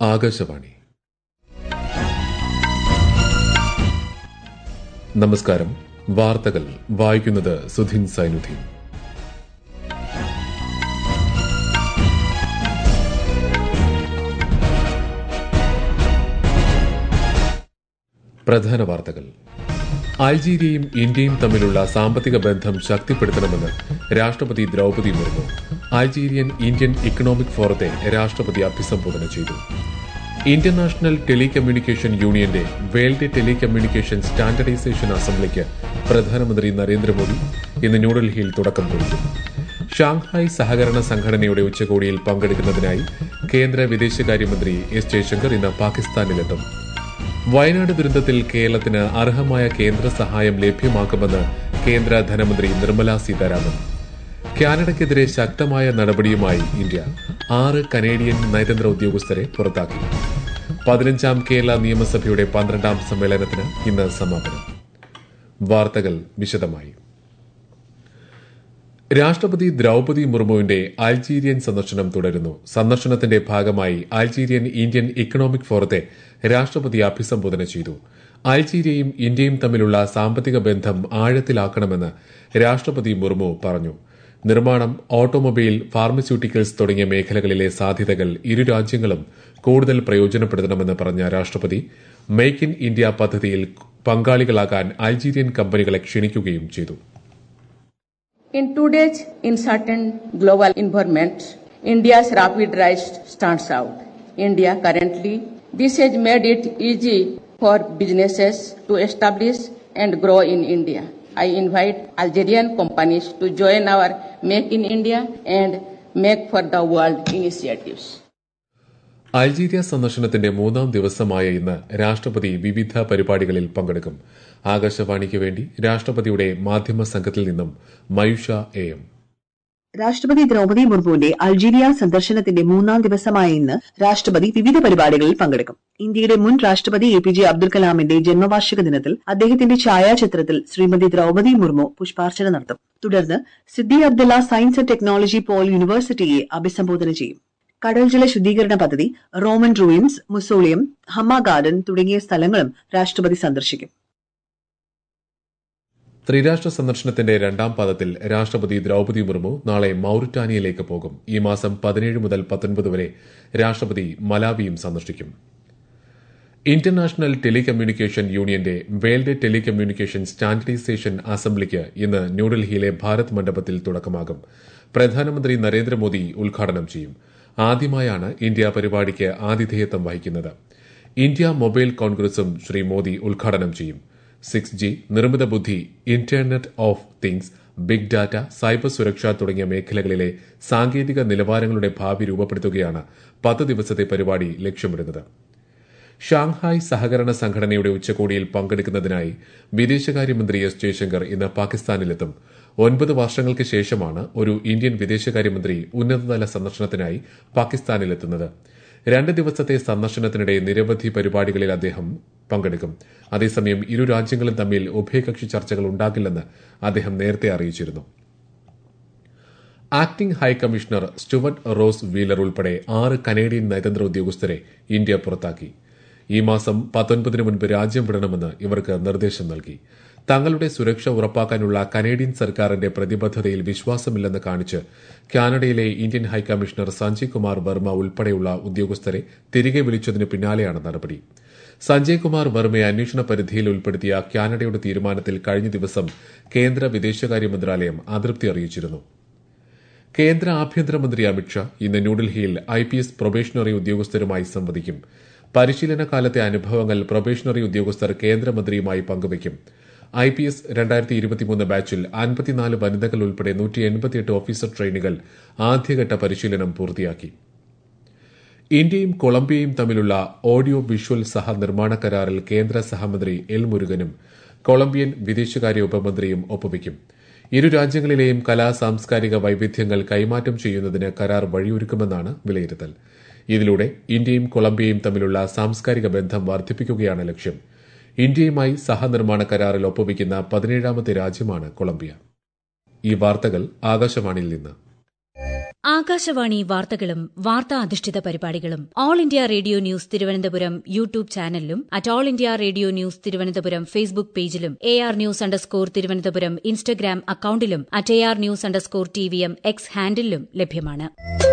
ആകാശവാണി. നമസ്കാരം. വാർത്തകൾ വായിക്കുന്നത് സുധിൻ സൈനുദ്ദീൻ. പ്രധാന വാർത്തകൾ. അൾജീരിയയും ഇന്ത്യയും തമ്മിലുള്ള സാമ്പത്തിക ബന്ധം ശക്തിപ്പെടുത്തണമെന്ന് രാഷ്ട്രപതി Droupadi Murmu. Algerian Indian economic ഫോറത്തെ രാഷ്ട്രപതി അഭിസംബോധന ചെയ്തു. ഇന്റർനാഷണൽ ടെലികമ്മ്യൂണിക്കേഷൻ യൂണിയന്റെ വേൾഡ് ടെലികമ്മ്യൂണിക്കേഷൻ സ്റ്റാൻഡർഡൈസേഷൻ അസംബ്ലിക്ക് പ്രധാനമന്ത്രി നരേന്ദ്രമോദി ഇന്ന് ന്യൂഡൽഹിയിൽ തുടക്കം കുറിക്കും. ഷാങ്ഹായ് സഹകരണ സംഘടനയുടെ ഉച്ചകോടിയിൽ പങ്കെടുക്കുന്നതിനായി കേന്ദ്ര വിദേശകാര്യമന്ത്രി എസ് ജയശങ്കർ ഇന്ന് പാകിസ്ഥാനിലെത്തും. വയനാട് ദുരന്തത്തിൽ കേരളത്തിന് അർഹമായ കേന്ദ്ര സഹായം ലഭ്യമാക്കുമെന്ന് കേന്ദ്ര ധനമന്ത്രി നിർമ്മലാ സീതാരാമൻ. കാനഡയ്ക്കെതിരെ ശക്തമായ നടപടിയുമായി ഇന്ത്യ 6 കനേഡിയൻ നയതന്ത്ര ഉദ്യോഗസ്ഥരെ പുറത്താക്കി. 15ാം കേരള നിയമസഭയുടെ 12ാം സമ്മേളനത്തിന് ഇന്ന് സമാപനം. വാർത്തകൾ വിശദമായി. രാഷ്ട്രപതി ദ്രൌപദി മുർമുവിന്റെ അൾജീരിയൻ സന്ദർശനം തുടരുന്നു. സന്ദർശനത്തിന്റെ ഭാഗമായി അൾജീരിയൻ ഇന്ത്യൻ ഇക്കണോമിക് ഫോറത്തെ രാഷ്ട്രപതി അഭിസംബോധന ചെയ്തു. അൾജീരിയയും ഇന്ത്യയും തമ്മിലുള്ള സാമ്പത്തിക ബന്ധം ആഴത്തിലാക്കണമെന്ന് രാഷ്ട്രപതി മുർമു പറഞ്ഞു. നിർമ്മാണം, ഓട്ടോമൊബൈൽ, ഫാർമസ്യൂട്ടിക്കൽസ് തുടങ്ങിയ മേഖലകളിലെ സാധ്യതകൾ ഇരു രാജ്യങ്ങളും കൂടുതൽ പ്രയോജനപ്പെടുത്തണമെന്ന് പറഞ്ഞ രാഷ്ട്രപതി മെയ്ക്ക് ഇൻ ഇന്ത്യ പദ്ധതിയിൽ പങ്കാളികളാകാൻ അൾജീരിയൻ കമ്പനികളെ ക്ഷണിക്കുകയും ചെയ്തു. In today's uncertain global environment, India's rapid rise stands out. This has made it easy for businesses to establish and grow in India. I invite Algerian companies to join our Make in India and Make for the World initiatives. Algeria സന്ദർശനത്തിന്റെ 3ാം ദിവസമായ ഇന്ന് രാഷ്ട്രപതി വിവിധ പരിപാടികളിൽ പങ്കെടുക്കും. ആകാശവാണിക്ക് വേണ്ടി രാഷ്ട്രപതിയുടെ മാധ്യമ സംഘത്തിൽ നിന്നും മയൂഷ എം. രാഷ്ട്രപതി ദ്രൌപദി മുർമുവിന്റെ അൾജീരിയ സന്ദർശനത്തിന്റെ 3ാം ദിവസമായ ഇന്ന് രാഷ്ട്രപതി വിവിധ പരിപാടികളിൽ പങ്കെടുക്കും. ഇന്ത്യയുടെ മുൻ രാഷ്ട്രപതി APJ അബ്ദുൽ കലാമിന്റെ ജന്മവാർഷിക ദിനത്തിൽ അദ്ദേഹത്തിന്റെ ഛായാചിത്രത്തിൽ ശ്രീമതി ദ്രൌപദി മുർമു പുഷ്പാർച്ചന നടത്തും. തുടർന്ന് Sidi Abdullah science and technology pole യൂണിവേഴ്സിറ്റിയെ അഭിസംബോധന ചെയ്യും. കടൽജല ശുദ്ധീകരണ പദ്ധതി, Roman ruins, mausoleum, Hamma garden തുടങ്ങിയ സ്ഥലങ്ങളും രാഷ്ട്രപതി സന്ദർശിക്കും. ത്രിരാഷ്ട്ര സന്ദർശനത്തിന്റെ 2ാം പാദത്തിൽ രാഷ്ട്രപതി ദ്രൌപദി മുർമു നാളെ മൌറിറ്റാനിയയിലേക്ക് പോകും. ഈ മാസം 17 മുതൽ 19 വരെ രാഷ്ട്രപതി മലാവിയും സന്ദർശിക്കും. ഇന്റർനാഷണൽ ടെലികമ്മ്യൂണിക്കേഷൻ യൂണിയന്റെ വേൾഡ് ടെലികമ്മ്യൂണിക്കേഷൻ സ്റ്റാൻഡർഡൈസേഷൻ അസംബ്ലിക്ക് ഇന്ന് ന്യൂഡൽഹിയിലെ ഭാരത് മണ്ഡപത്തിൽ തുടക്കമാകും. പ്രധാനമന്ത്രി നരേന്ദ്രമോദി ഉദ്ഘാടനം ചെയ്യും. ആദ്യമായാണ് ഇന്ത്യ പരിപാടിക്ക് ആതിഥേയത്വം വഹിക്കുന്നത്. ഇന്ത്യ മൊബൈൽ കോൺഗ്രസും ശ്രീ മോദി ഉദ്ഘാടനം ചെയ്യും. 6G, നിർമ്മിത ബുദ്ധി, internet of things, big data, cyber സുരക്ഷ തുടങ്ങിയ മേഖലകളിലെ സാങ്കേതിക നിലവാരങ്ങളുടെ ഭാവി രൂപപ്പെടുത്തുകയാണ് 10 ദിവസത്തെ പരിപാടി ലക്ഷ്യമിടുന്നത്. ഷാങ്ഹായ് സഹകരണ സംഘടനയുടെ ഉച്ചകോടിയിൽ പങ്കെടുക്കുന്നതിനായി വിദേശകാര്യമന്ത്രി എസ് ജയശങ്കർ ഇന്ന് പാകിസ്ഥാനിലെത്തും. 9 വർഷങ്ങൾക്ക് ശേഷമാണ് ഒരു ഇന്ത്യൻ വിദേശകാര്യമന്ത്രി ഉന്നതതല സന്ദർശനത്തിനായി പാകിസ്ഥാനിലെത്തുന്നത്. 2 ദിവസത്തെ സന്ദർശനത്തിനിടെ നിരവധി പരിപാടികളിൽ അദ്ദേഹം പങ്കെടുക്കും. അതേസമയം ഇരു രാജ്യങ്ങളും തമ്മിൽ ഉഭയകക്ഷി ചർച്ചകൾ ഉണ്ടാകില്ലെന്ന് അദ്ദേഹം നേരത്തെ അറിയിച്ചിരുന്നു. Acting high commissioner Stuart Ross Wheeler ഉൾപ്പെടെ 6 കനേഡിയൻ നയതന്ത്ര ഉദ്യോഗസ്ഥരെ ഇന്ത്യ പുറത്താക്കി. ഈ മാസം 19 മുൻപ് രാജ്യം വിടണമെന്ന് ഇവർക്ക് നിർദ്ദേശം നൽകി. തങ്ങളുടെ സുരക്ഷ ഉറപ്പാക്കാനുള്ള കനേഡിയൻ സർക്കാരിന്റെ പ്രതിബദ്ധതയിൽ വിശ്വാസമില്ലെന്ന് കാണിച്ച് കാനഡയിലെ ഇന്ത്യൻ ഹൈക്കമ്മീഷണർ സഞ്ജയ് കുമാർ വർമ്മ ഉൾപ്പെടെയുള്ള ഉദ്യോഗസ്ഥരെ തിരികെ വിളിച്ചതിനു പിന്നാലെയാണ് നടപടി. സഞ്ജയ് കുമാർ വർമ്മയെ അന്വേഷണ പരിധിയിൽ ഉൾപ്പെടുത്തിയ കാനഡയുടെ തീരുമാനത്തിൽ കഴിഞ്ഞ ദിവസം കേന്ദ്ര വിദേശകാര്യ മന്ത്രാലയം അതൃപ്തി അറിയിച്ചിരുന്നു. കേന്ദ്ര ആഭ്യന്തരമന്ത്രി അമിത്ഷാ ഇന്ന് ന്യൂഡൽഹിയിൽ IPS പ്രൊബേഷണറി ഉദ്യോഗസ്ഥരുമായി സംവദിക്കും. പരിശീലന കാലത്തെ അനുഭവങ്ങൾ പ്രൊബേഷണറി ഉദ്യോഗസ്ഥർ കേന്ദ്രമന്ത്രിയുമായി പങ്കുവയ്ക്കും. IPS 2023 ബാച്ചിൽ 54 വനിതകൾ ഉൾപ്പെടെ 188 ഓഫീസർ ട്രെയിനികൾ ആദ്യഘട്ട പരിശീലനം പൂർത്തിയാക്കി. ഇന്ത്യയും കൊളംബിയയും തമ്മിലുള്ള ഓഡിയോ വിഷ്വൽ സഹനിർമ്മാണ കരാറിൽ കേന്ദ്ര സഹമന്ത്രി എൽ മുരുകനും കൊളംബിയൻ വിദേശകാര്യ ഉപമന്ത്രിയും ഒപ്പുവയ്ക്കും. ഇരു രാജ്യങ്ങളിലെയും കലാ സാംസ്കാരിക വൈവിധ്യങ്ങൾ കൈമാറ്റം ചെയ്യുന്നതിന് കരാർ വഴിയൊരുക്കുമെന്നാണ് വിലയിരുത്തൽ. ഇതിലൂടെ ഇന്ത്യയും കൊളംബിയയും തമ്മിലുള്ള സാംസ്കാരിക ബന്ധം വർദ്ധിപ്പിക്കുകയാണ് ലക്ഷ്യം. ഇന്ത്യയുമായി സഹനിർമ്മാണ കരാറിൽ ഒപ്പുവയ്ക്കുന്ന 17ാമത്തെ രാജ്യമാണ് കൊളംബിയ. ഈ വാർത്തകൾ ആകാശവാണിയിൽ നിന്ന്. ആകാശവാണി വാർത്തകളും വാർത്താ അധിഷ്ഠിത പരിപാടികളും All India Radio News Thiruvananthapuram YouTube ചാനലിലും at All India Radio News Thiruvananthapuram Facebook പേജിലും AR_News_ തിരുവനന്തപുരം ഇൻസ്റ്റഗ്രാം അക്കൌണ്ടിലും അറ്റ് AR_News_TVM X ഹാൻഡിലും ലഭ്യമാണ്.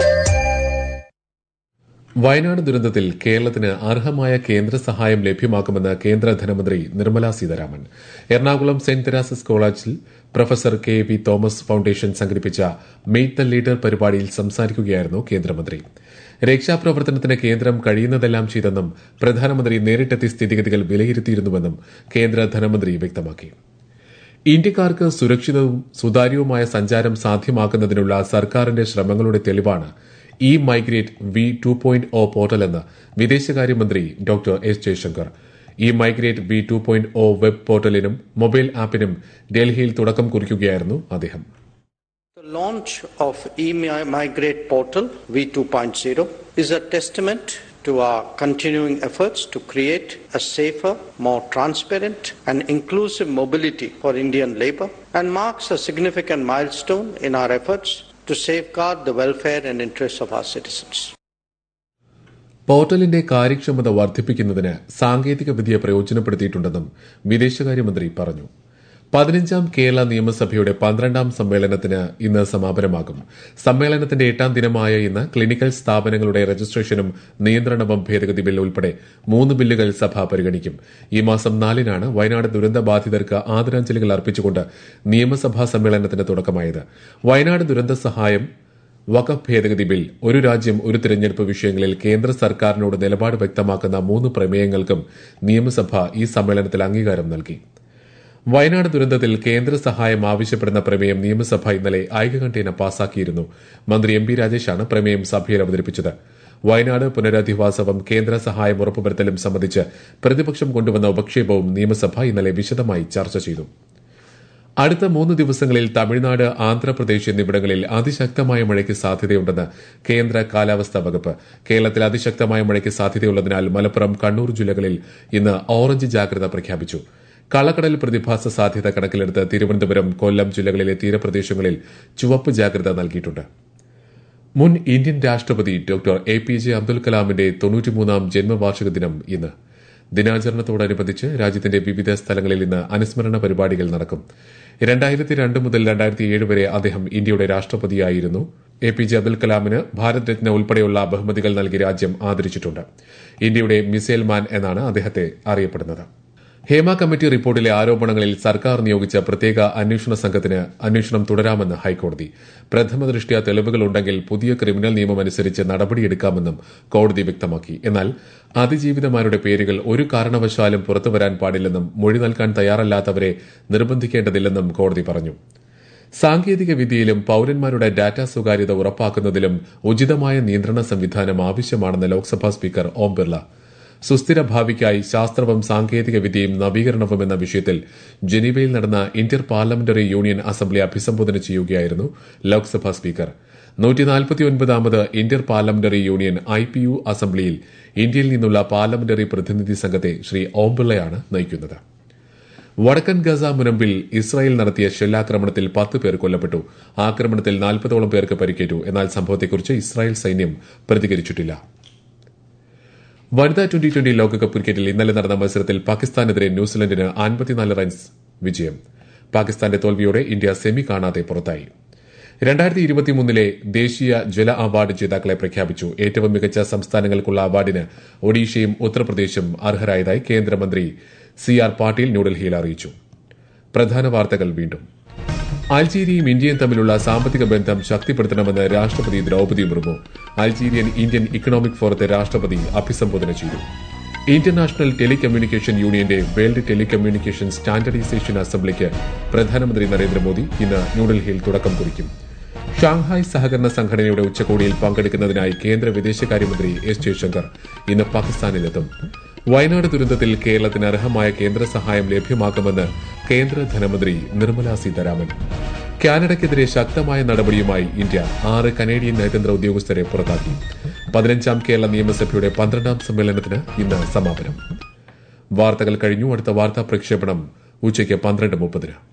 വയനാട് ദുരന്തത്തിൽ കേരളത്തിന് അർഹമായ കേന്ദ്ര സഹായം ലഭ്യമാക്കുമെന്ന് കേന്ദ്ര ധനമന്ത്രി നിർമ്മല സീതാരാമൻ. എറണാകുളം സെന്റ് തെരേസസ് കോളേജിൽ പ്രൊഫസർ KV തോമസ് ഫൌണ്ടേഷൻ സംഘടിപ്പിച്ച മീറ്റ് ദ ലീഡർ പരിപാടിയിൽ സംസാരിക്കുകയായിരുന്നു കേന്ദ്രമന്ത്രി. രക്ഷാപ്രവർത്തനത്തിന് കേന്ദ്രം കഴിയുന്നതെല്ലാം ചെയ്തെന്നും പ്രധാനമന്ത്രി നേരിട്ടെത്തി സ്ഥിതിഗതികൾ വിലയിരുത്തിയിരുന്നുവെന്നും കേന്ദ്ര ധനമന്ത്രി വ്യക്തമാക്കി. ഇന്ത്യക്കാർക്ക് സുരക്ഷിതവും സുതാര്യവുമായ സഞ്ചാരം സാധ്യമാക്കുന്നതിനുള്ള സർക്കാരിന്റെ ശ്രമങ്ങളുടെ തെളിവാണ് മൈഗ്രേറ്റ് V2.0 പോർട്ടലെന്ന് വിദേശകാര്യമന്ത്രി doctor S Jaishankar. Migrate V2.0 web പോർട്ടലിനും മൊബൈൽ ആപ്പിനും ഡൽഹിയിൽ തുടക്കം കുറിക്കുകയായിരുന്നു അദ്ദേഹം. The launch of eMigrate portal V2.0 is a testament to our continuing efforts to create a safer, more transparent and inclusive mobility for Indian labour and marks a significant milestone in our efforts to safeguard the welfare and interests of our citizens. പോർട്ടലിന്റെ കാര്യക്ഷമത വർദ്ധിപ്പിക്കുന്നതിന് സാങ്കേതിക വിദ്യ പ്രയോജനപ്പെടുത്തിയിട്ടുണ്ടെന്നും വിദേശകാര്യമന്ത്രി പറഞ്ഞു. 15ാം കേരള നിയമസഭയുടെ 12ാം സമ്മേളനത്തിന് ഇന്ന് സമാപനമാകും. സമ്മേളനത്തിന്റെ 8ാം ദിനമായ ഇന്ന് ക്ലിനിക്കൽ സ്ഥാപനങ്ങളുടെ രജിസ്ട്രേഷനും നിയന്ത്രണവും ഭേദഗതി ബിൽ ഉൾപ്പെടെ 3 ബില്ലുകൾ സഭ പരിഗണിക്കും. ഈ മാസം 4-നാണ് വയനാട് ദുരന്തബാധിതർക്ക് ആദരാഞ്ജലികൾ അർപ്പിച്ചുകൊണ്ട് നിയമസഭാ സമ്മേളനത്തിന് തുടക്കമായത്. വയനാട് ദുരന്ത സഹായം, വഖഫ് ഭേദഗതി ബിൽ, ഒരു രാജ്യം ഒരു തിരഞ്ഞെടുപ്പ് വിഷയങ്ങളിൽ കേന്ദ്ര സർക്കാരിനോട് നിലപാട് വ്യക്തമാക്കുന്ന 3 പ്രമേയങ്ങൾക്കും നിയമസഭ ഈ സമ്മേളനത്തിൽ അംഗീകാരം നൽകി. വയനാട് ദുരന്തത്തിൽ കേന്ദ്ര സഹായം ആവശ്യപ്പെടുന്ന പ്രമേയം നിയമസഭ ഇന്നലെ ഐകകണ്ഠ്യേന പാസാക്കിയിരുന്നു. മന്ത്രി MP രാജേഷാണ് പ്രമേയം സഭയിൽ അവതരിപ്പിച്ചത്. വയനാട് പുനരധിവാസവും കേന്ദ്ര സഹായം ഉറപ്പുവരുത്തലും സംബന്ധിച്ച് പ്രതിപക്ഷം കൊണ്ടുവന്ന ഉപക്ഷേപവും നിയമസഭ ഇന്നലെ വിശദമായി ചർച്ച ചെയ്തു. അടുത്ത 3 ദിവസങ്ങളിൽ തമിഴ്നാട്, ആന്ധ്രാപ്രദേശ് എന്നിവിടങ്ങളിൽ അതിശക്തമായ മഴയ്ക്ക് സാധ്യതയുണ്ടെന്ന് കേന്ദ്ര കാലാവസ്ഥാ വകുപ്പ്. കേരളത്തിൽ അതിശക്തമായ മഴയ്ക്ക് സാധ്യതയുള്ളതിനാൽ മലപ്പുറം, കണ്ണൂർ ജില്ലകളിൽ ഇന്ന് ഓറഞ്ച് ജാഗ്രത പ്രഖ്യാപിച്ചു. കള്ളക്കടൽ പ്രതിഭാസ സാധ്യത കണക്കിലെടുത്ത് തിരുവനന്തപുരം, കൊല്ലം ജില്ലകളിലെ തീരപ്രദേശങ്ങളിൽ ചുവപ്പ് ജാഗ്രത നൽകിയിട്ടുണ്ട്. മുൻ ഇന്ത്യൻ രാഷ്ട്രപതി ഡോക്ടർ APJ അബ്ദുൽ കലാമിന്റെ 93ാം ജന്മവാർഷിക ദിനം ഇന്ന്. ദിനാചരണത്തോടനുബന്ധിച്ച് രാജ്യത്തിന്റെ വിവിധ സ്ഥലങ്ങളിൽ ഇന്ന് അനുസ്മരണ പരിപാടികൾ നടക്കും. 2002 മുതൽ 2007 വരെ അദ്ദേഹം ഇന്ത്യയുടെ രാഷ്ട്രപതിയായിരുന്നു. APJ അബ്ദുൽ കലാമിന് ഭാരത് രത്ന ഉൾപ്പെടെയുള്ള ബഹുമതികൾ നൽകി രാജ്യം ആദരിച്ചിട്ടുണ്ട്. ഇന്ത്യയുടെ മിസൈൽ മാൻ എന്നാണ് അദ്ദേഹത്തെ അറിയപ്പെടുന്നത്. ഹേമ കമ്മിറ്റി റിപ്പോർട്ടിലെ ആരോപണങ്ങളിൽ സർക്കാർ നിയോഗിച്ച പ്രത്യേക അന്വേഷണ സംഘത്തിന് അന്വേഷണം തുടരാമെന്ന് ഹൈക്കോടതി. പ്രഥമദൃഷ്ട്യാ തെളിവുകളുണ്ടെങ്കിൽ പുതിയ ക്രിമിനൽ നിയമം അനുസരിച്ച് നടപടിയെടുക്കാമെന്നും കോടതി വ്യക്തമാക്കി. എന്നാൽ അതിജീവിതമാരുടെ പേരുകൾ ഒരു കാരണവശാലും പുറത്തുവരാൻ പാടില്ലെന്നും മൊഴി നൽകാൻ തയ്യാറല്ലാത്തവരെ നിർബന്ധിക്കേണ്ടതില്ലെന്നും കോടതി പറഞ്ഞു. സാങ്കേതിക വിദ്യയിലും പൌരന്മാരുടെ ഡാറ്റ സ്വകാര്യത ഉറപ്പാക്കുന്നതിലും ഉചിതമായ നിയന്ത്രണ സംവിധാനം ആവശ്യമാണെന്ന് ലോക്സഭാ സ്പീക്കർ ഓം ബിർള. സുസ്ഥിര ഭാവിക്കായി ശാസ്ത്രവും സാങ്കേതിക വിദ്യയും നവീകരണവും എന്ന വിഷയത്തിൽ ജനീവയിൽ നടന്ന ഇന്റർ പാർലമെന്ററി യൂണിയൻ അസംബ്ലി അഭിസംബോധന ചെയ്യുകയായിരുന്നു ലോക്സഭാ സ്പീക്കർ. 149ാമത് ഇന്റർ പാർലമെന്ററി യൂണിയൻ IPU അസംബ്ലിയിൽ ഇന്ത്യയിൽ നിന്നുള്ള പാർലമെന്ററി പ്രതിനിധി സംഘത്തെ ശ്രീ ഓം ബിർളയാണ് നയിക്കുന്നത്. വടക്കൻ ഗസ മുനമ്പിൽ ഇസ്രായേൽ നടത്തിയ ഷെല്ലാക്രമണത്തിൽ 10 പേർ കൊല്ലപ്പെട്ടു. ആക്രമണത്തിൽ 40ഓളം പേർക്ക് പരിക്കേറ്റു. എന്നാൽ സംഭവത്തെക്കുറിച്ച് ഇസ്രായേൽ സൈന്യം പ്രതികരിച്ചിട്ടില്ല. വനിതാ T20 ലോകകപ്പ് ക്രിക്കറ്റിൽ ഇന്നലെ നടന്ന മത്സരത്തിൽ പാകിസ്ഥാനെതിരെ ന്യൂസിലൻഡിന് 54 റൺസ് വിജയം. പാകിസ്ഥാന്റെ തോൽവിയോടെ ഇന്ത്യ സെമി കാണാതെ പുറത്തായി. 2023 ദേശീയ ജല അവാർഡ് ജേതാക്കളെ പ്രഖ്യാപിച്ചു. ഏറ്റവും മികച്ച സംസ്ഥാനങ്ങൾക്കുള്ള അവാർഡിന് ഒഡീഷയും ഉത്തർപ്രദേശും അർഹരായതായി കേന്ദ്രമന്ത്രി CR പാട്ടീൽ ന്യൂഡൽഹിയിൽ അറിയിച്ചു. പ്രധാന വാർത്തകൾ വീണ്ടും. അൾജീരിയയും ഇന്ത്യയും തമ്മിലുള്ള സാമ്പത്തിക ബന്ധം ശക്തിപ്പെടുത്തണമെന്ന് രാഷ്ട്രപതി Droupadi Murmu. Algerian Indian economic ഫോറത്തെ രാഷ്ട്രപതി അഭിസംബോധന ചെയ്തു. ഇന്റർനാഷണൽ ടെലികമ്മ്യൂണിക്കേഷൻ യൂണിയന്റെ വേൾഡ് ടെലികമ്മ്യൂണിക്കേഷൻ സ്റ്റാൻഡർഡൈസേഷൻ അസംബ്ലിക്ക് പ്രധാനമന്ത്രി നരേന്ദ്രമോദി ഇന്ന് ന്യൂഡൽഹിയിൽ തുടക്കം കുറിക്കും. ഷാങ്ഹായ് സഹകരണ സംഘടനയുടെ ഉച്ചകോടിയിൽ പങ്കെടുക്കുന്നതിനായി കേന്ദ്ര വിദേശകാര്യമന്ത്രി എസ് ജയശങ്കർ ഇന്ന് പാകിസ്ഥാനിലെത്തും. വയനാട് ദുരന്തത്തിൽ കേരളത്തിന് അർഹമായ കേന്ദ്ര സഹായം ലഭ്യമാക്കുമെന്ന് കേന്ദ്ര ധനമന്ത്രി നിർമ്മല സീതാരാമൻ. കാനഡയ്ക്കെതിരെ ശക്തമായ നടപടിയുമായി ഇന്ത്യ 6 കനേഡിയൻ നയതന്ത്ര ഉദ്യോഗസ്ഥരെ പുറത്താക്കി. 15ാം കേരള നിയമസഭയുടെ 12ാം സമ്മേളനത്തിന് ഇന്ന് സമാപനം. വാർത്തകൾ കഴിഞ്ഞു. അടുത്ത വാർത്താ പ്രക്ഷേപണം ഉച്ചയ്ക്ക് 12:30.